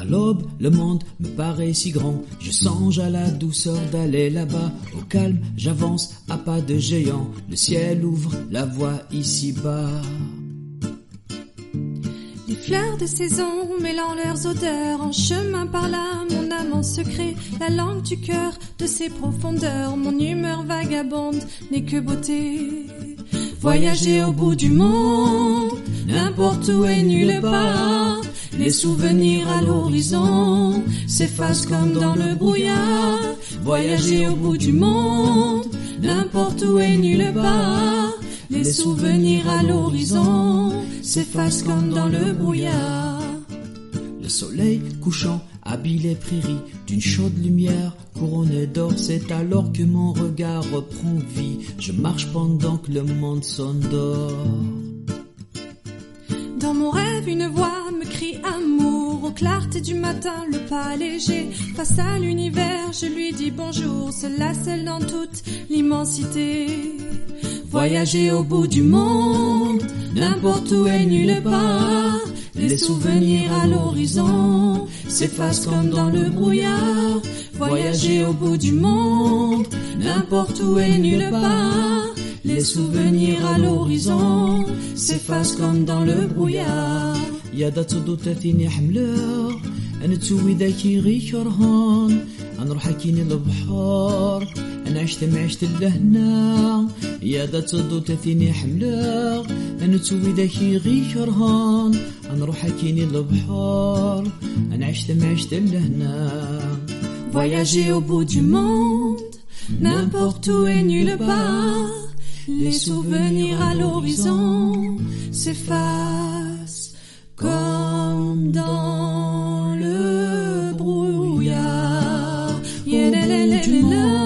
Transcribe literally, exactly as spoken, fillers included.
l'aube, le monde me paraît si grand. Je songe à la douceur d'aller là-bas. Au calme, j'avance à pas de géant. Le ciel ouvre la voie ici-bas. Les fleurs de saison mêlant leurs odeurs, en chemin par là, mon âme en secret, la langue du cœur de ses profondeurs, mon humeur vagabonde n'est que beauté. Voyager au bout du monde, n'importe où et nulle part, les souvenirs à l'horizon s'effacent comme dans le brouillard. Voyager au bout du monde, n'importe où et nulle part, les souvenirs à l'horizon s'effacent comme dans le brouillard. Le soleil couchant habille les prairies d'une chaude lumière couronnée d'or. C'est alors que mon regard reprend vie. Je marche pendant que le monde s'endort. Dans mon rêve, une voix me crie amour. Aux clartés du matin, le pas léger. Face à l'univers, je lui dis bonjour. Cela scelle dans toute l'immensité. Voyager au bout du monde, n'importe où et nulle part, les souvenirs à l'horizon s'effacent comme dans le brouillard. Voyager au bout du monde, n'importe où et nulle part, les souvenirs à l'horizon s'effacent comme dans le brouillard. يا دا تصدوتاتيني حملة أنا تسوي ذاكي غي كرهان أنروح أكيني البحر أنا عشت ما عشت لهنا. يا دا تصدوتاتيني حملة أنا تسوي ذاكي غي كرهان أنروح أكيني البحر أنا عشت ما عشت لهنا. Voyager au bout du monde, n'importe où et nulle part, les souvenirs à l'horizon s'effacent comme dans le brouillard. Yeah, la, la, la, la, la.